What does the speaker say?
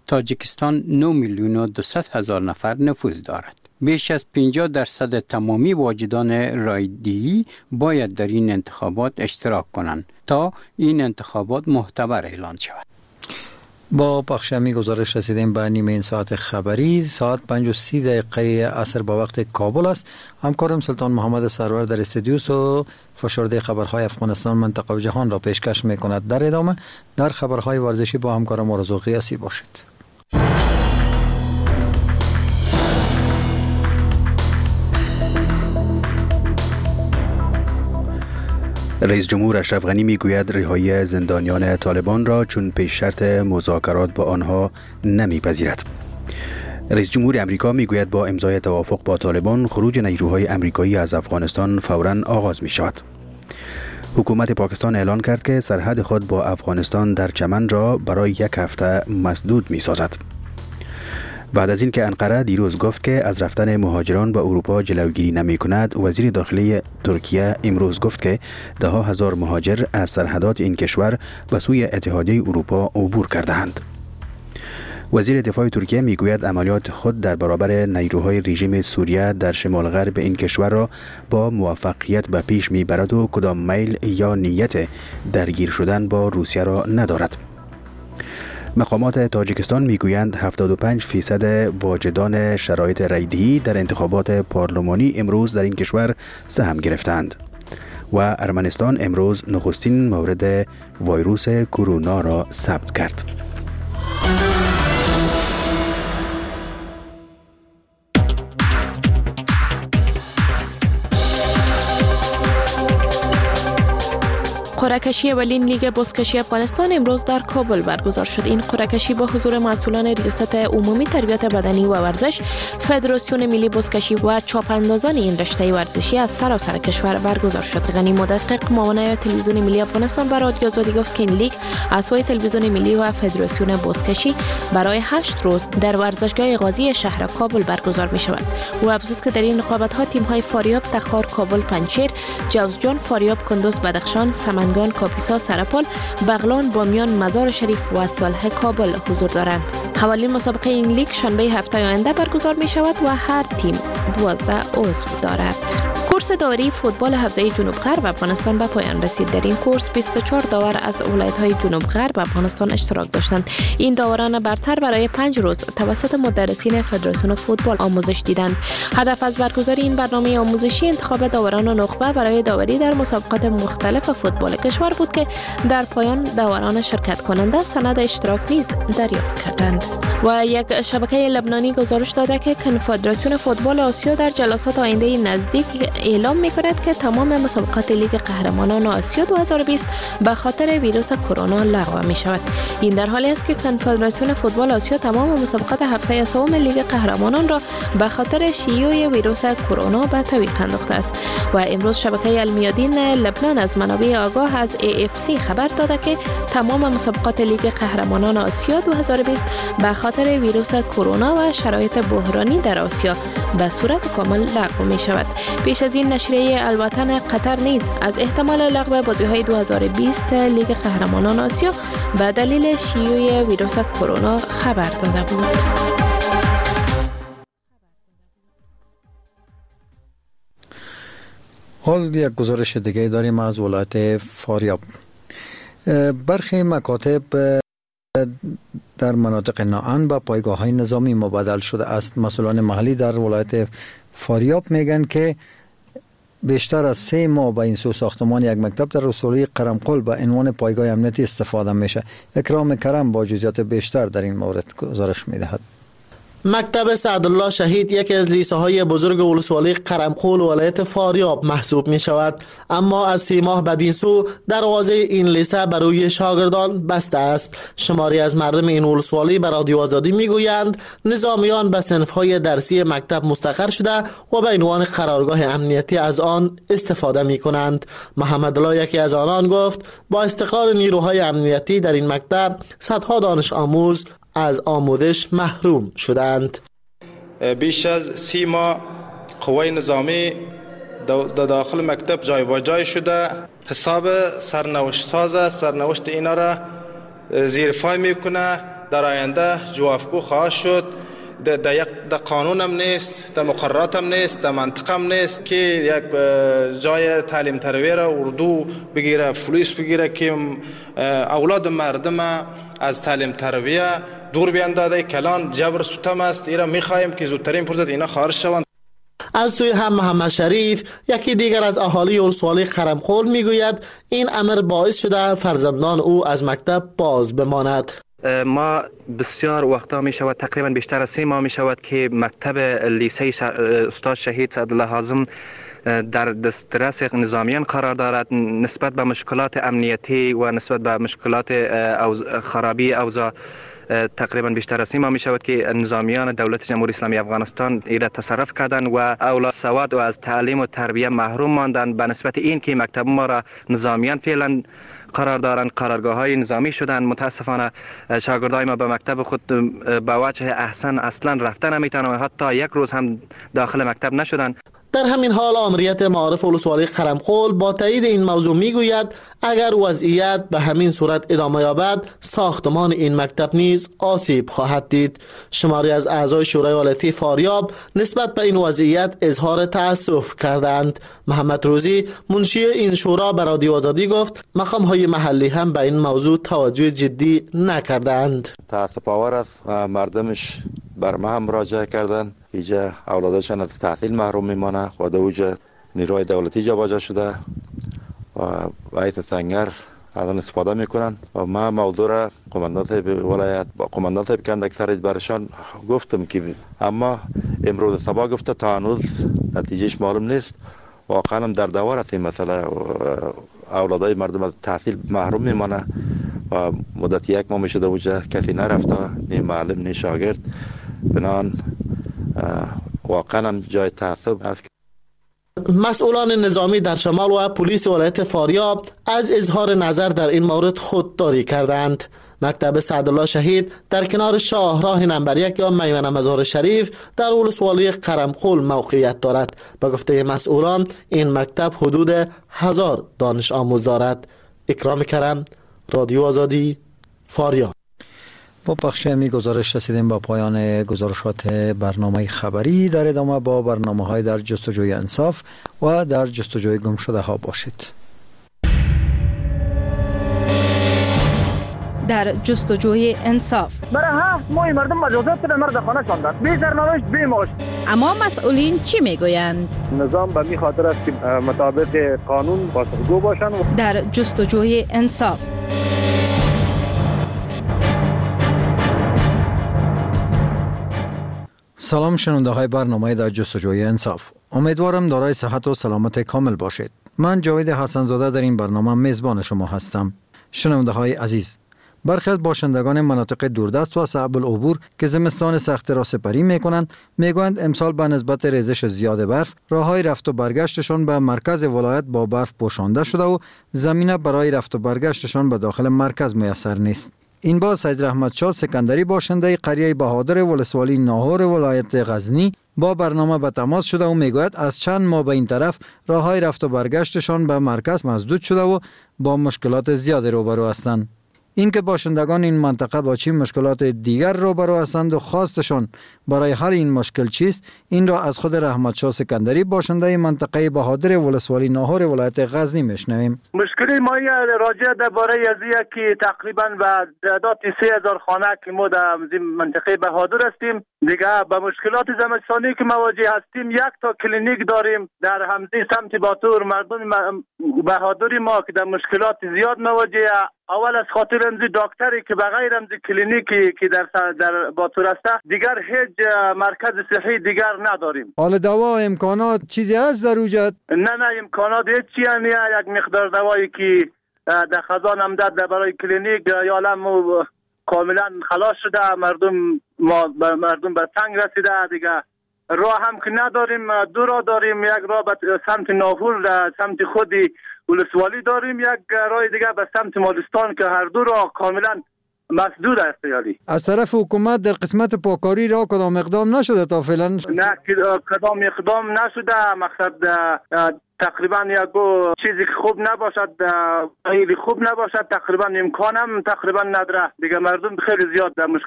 تاجیکستان 9 میلیون و 200 هزار نفر نفوذ دارد. بیش از 50% تمامی واجدان رایدهی باید در این انتخابات اشتراک کنند تا این انتخابات معتبر اعلان شود. با بخش امی گزارش رسیدیم به نیمه این ساعت خبری. ساعت 5:30 عصر با وقت کابل است. همکارم سلطان محمد سرور در استودیوست و فشرده خبرهای افغانستان، منطقه و جهان را پیشکش می‌کند. در ادامه در خبرهای ورزشی با همکارم آرزو قیاسی باشید. رئیس جمهور اشرف غنی میگوید رهایی زندانیان طالبان را چون پیش شرط مذاکرات با آنها نمیپذیرد. رئیس جمهور امریکا میگوید با امضای توافق با طالبان خروج نیروهای امریکایی از افغانستان فوراً آغاز می شود. حکومت پاکستان اعلان کرد که سرحد خود با افغانستان در چمن را برای 1 هفته مسدود می سازد. بعد از اینکه انقره دیروز گفت که از رفتن مهاجران به اروپا جلوگیری نمی کند، وزیر داخلی ترکیه امروز گفت که 10,000 مهاجر از سرحدات این کشور به سوی اتحادیه اروپا عبور کرده‌اند. وزیر دفاع ترکیه میگوید عملیات خود در برابر نیروهای رژیم سوریه در شمال غرب این کشور را با موفقیت به پیش میبرد و کدام میل یا نیت درگیر شدن با روسیه را ندارد. مقامات تاجیکستان میگویند 75% واجدان شرایط رایدهی در انتخابات پارلمانی امروز در این کشور سهم گرفتند و ارمنستان امروز نخستین مورد ویروس کرونا را ثبت کرد. قرعه‌کشی اولین لیگ بزکشی افغانستان امروز در کابل برگزار شد. این قرعه‌کشی با حضور مسئولان ریاست عمومی تربیت بدنی و ورزش، فدراسیون ملی بزکشی و چاپاندازان این رشته ورزشی از سراسر کشور برگزار شد. غنی مدقق معاون تلویزیون ملی افغانستان به رادیو آزادی گفت که این لیگ از سوی تلویزیون ملی و فدراسیون بزکشی برای 8 روز در ورزشگاه غازی شهر کابل برگزار می شود. او افزود که در این رقابت‌ها تیم‌های فاریاب، تخار، کابل، پنجشیر، جوزجان، فاریاب، کندوز، بدخشان، سمنگان، کاپیسا، سرپال، بغلان، بامیان، مزار شریف و صالح کابل حضور دارند. اولین مسابقه این لیگ شنبه هفته آینده برگزار می شود و هر تیم 12 عضو دارد. کورس داوری فوتبال حوزه جنوب غرب افغانستان به پایان رسید. در این کورس 24 داور از ولایت‌های جنوب غرب افغانستان اشتراک داشتند. این داوران برتر برای 5 روز توسط مدرسین فدراسیون فوتبال آموزش دیدند. هدف از برگزاری این برنامه آموزشی انتخاب داوران نخبه برای داوری در مسابقات مختلف فوتبال کشور بود که در پایان داوران شرکت کننده سند اشتراک نیز دریافت کردند. و یک شبکه لبنانی گزارش داده که کنفدراسیون فوتبال آسیا در جلسات آینده نزدیک اعلام می‌کند که تمام مسابقات لیگ قهرمانان آسیا 2020 به خاطر ویروس کرونا لغو می‌شود. این در حالی است که کنفدراسیون فوتبال آسیا تمام مسابقات هفته سوم لیگ قهرمانان را به خاطر شیوع ویروس کرونا به تعویق انداخته است. و امروز شبکه المیادین لبنان از منابع آگاه از AFC خبر داده که تمام مسابقات لیگ قهرمانان آسیا 2020 به خاطر ویروس کرونا و شرایط بحرانی در آسیا به صورت کامل لغو می شود. پیش از این نشریه الوطن قطر نیز از احتمال لغو بازی‌های 2020 لیگ قهرمانان آسیا به دلیل شیوع ویروس کرونا خبر داده بود. حال یک گزارش دیگه داریم از ولایت فاریاب. برخی مکاتب در مناطق ناامن به پایگاه‌های نظامی مبادل شده است. مسئولان محلی در ولایت فاریاب میگن که بیشتر از 3 ماه به این سو ساختمان یک مکتب در رسولی قرمقل به عنوان پایگاه امنیتی استفاده میشه. اکرام کرم با جزئیات بیشتر در این مورد گزارش میدهد. مکتب سعدالله شهید یکی از لیسه های بزرگ ولسوالی قرمقل ولایت فاریاب محسوب می شود، اما از 3 ماه بدین سو دروازه این لیسه برای شاگردان بسته است. شماری از مردم این ولسوالی به رادیو آزادی می گویند نظامیان به صنف‌های درسی مکتب مستقر شده و به عنوان قرارگاه امنیتی از آن استفاده می کنند. محمد الله یکی از آنان گفت با استقرار نیروهای امنیتی در این مکتب صدها دانش آموز از آموزش محروم شدند. بیش از 30 ماه قوای نظامی در داخل مکتب جای با جای شده، حساب سرنوشت ساز سرنوشت اینا را زیر پای میکنه در آینده جوابگو خواهد شد. در قانون هم نیست، در مقررات هم نیست، در منطقه هم نیست که یک جای تعلیم تربیت را اردو بگیره، فلوس بگیره که اولاد مردم از تعلیم تربیت دور بیاندازه. کلان جبر ستم است. ایرا میخواهیم که زودترین فرصت اینا خارج شوند. از سوی هم محمد شریف، یکی دیگر از اهالی ولسوالی خرمخول، میگوید این امر باعث شده فرزندان او از مکتب باز بماند. ما بسیار وقتا می شود، تقریبا بیشتر از 3 ماه می شود که مکتب لیسه استاد شهید سعدالله حازم در دسترس نظامیان قرار دارد. نسبت به مشکلات امنیتی و نسبت به مشکلات خرابی اوضاع تقریبا بیشتر از 3 ماه می شود که نظامیان دولت جمهوری اسلامی افغانستان ایره تصرف کردند و اولاد سواد و از تعلیم و تربیت محروم ماندند. به نسبت این که مکتب ما را نظامیان فعلا قرار دارند، قرارگاه های نظامی شدند، متاسفانه شاگردای ما به مکتب خود به وجه احسن اصلا رفتن نمیتونند، حتی یک روز هم داخل مکتب نشدند. در همین حال آمریت معارف ولسوالی خرمخول با تایید این موضوع میگوید اگر وضعیت به همین صورت ادامه یابد ساختمان این مکتب نیز آسیب خواهد دید. شماری از اعضای شورای ولایتی فاریاب نسبت به این وضعیت اظهار تأسف کردند. محمد روزی منشی این شورا به رادیو آزادی گفت مقام های محلی هم به این موضوع توجه جدی نکردند. تأسف آور است، مردمش بر ما هم مراجعه کردند. اینجا اولادشان از تحصیل محروم میمانه و در اوجه نیروی دولتی جابجا شده و رئیس سنگر الان استفاده میکنن و ما موضوع را قماندان صاحب ولایت با قماندان صاحب کندک سرید برشان گفتم که اما امروز صبح گفته تا هنوز نتیجهش معلوم نیست. واقعا هم در دوار است این مسئله. اولادای مردم از تحصیل محروم میمانه و مدت 1 ماه میشه در اوجه کسی نرفته، نه معلم نه شاگرد. بنان واقعا هم جای تعصب است. مسئولان نظامی در شمال و پلیس ولایت فاریاب از اظهار نظر در این مورد خودداری کردند. مکتب سعدالله شهید در کنار شاهراه نمبر 1 یا میمنه مزار شریف در ولسوالی قرمخول موقعیت دارد. به گفته مسئولان این مکتب حدود 1000 دانش آموز دارد. اکرام کرم، رادیو آزادی، فاریاب. با پخش می گزارش رسیدیم با پایان گزارشات برنامه خبری. در ادامه با برنامه های در جستجوی انصاف و در جستجوی گم شده ها باشید. در جستجوی انصاف برای 7 ماه مردم مجازات به مرد خانه شاندند، بی سرنوشت بی معاش. اما مسئولین چی میگویند؟ نظام به می خاطر است که مطابق قانون پاسخگو باشند. در جستجوی انصاف سلام شنونده های برنامه در جستجوی انصاف. امیدوارم دارای صحت و سلامت کامل باشید. من جاوید حسن‌زاده در این برنامه میزبان شما هستم. شنونده های عزیز، برخی از باشندگان مناطق دوردست و صعب العبور که زمستان سخت را سپری میکنند میگویند امسال به نسبت ریزش زیاد برف راههای رفت و برگشتشان به مرکز ولایت با برف پوشانده شده و زمینه برای رفت و برگشتشان به داخل مرکز میسر نیست. این بار سید رحمتشاه سکندری باشنده قریه بهادر ولسوالی ناهور ولایت غزنی با برنامه به تماس شده و میگوید از چند ماه به این طرف راههای رفت و برگشتشان به مرکز مسدود شده و با مشکلات زیادی روبرو هستند. اینکه باشندگان این منطقه با چه مشکلات دیگر روبرو هستند و خواستشان برای حل این مشکل چیست، این را از خود رحمتشاه سکندری باشنده منطقه بهادر ولسوالی ناهور ولایت غزنی میشنویم. مشکلی ما راجع درباره ازیه که تقریبا به تعداد 3000 خانه که ما در منطقه بهادر هستیم، دیگه به مشکلات زمستانی که مواجه هستیم. 1 تا کلینیک داریم در همزی سمت باتور. مردم بهادری ما که در مشکلات زیاد مواجه، اول از خاطر امزی دکتری که بغیر امزی کلینیکی که در باتور است دیگر هیچ مرکز صحی دیگر نداریم. حال دوا امکانات چیزی هست در اوجت؟ نه امکانات هیچ چیزی نیست. یک مقدار دوایی که در خزان هم داد برای کلینیک یا علم کاملا خلاص شده. مردم به تنگ رسیده دیگه. راه هم که نداریم، 2 راه داریم. یک راه به سمت ناهور سمت خودی ولسوالی داریم، یک راه دیگه به سمت مالستان که هر 2 راه کاملا مسدود است. یعنی از طرف حکومت در قسمت پاکاری راه کدام اقدام نشده تا فعلا؟ نه کدام اقدام نشده. مقصد تقریبا یک چیزی که خوب نباشد، خیلی خوب نباشد، تقریبا امکانم تقریبا نداره. دیگه مردم خیلی زیاد در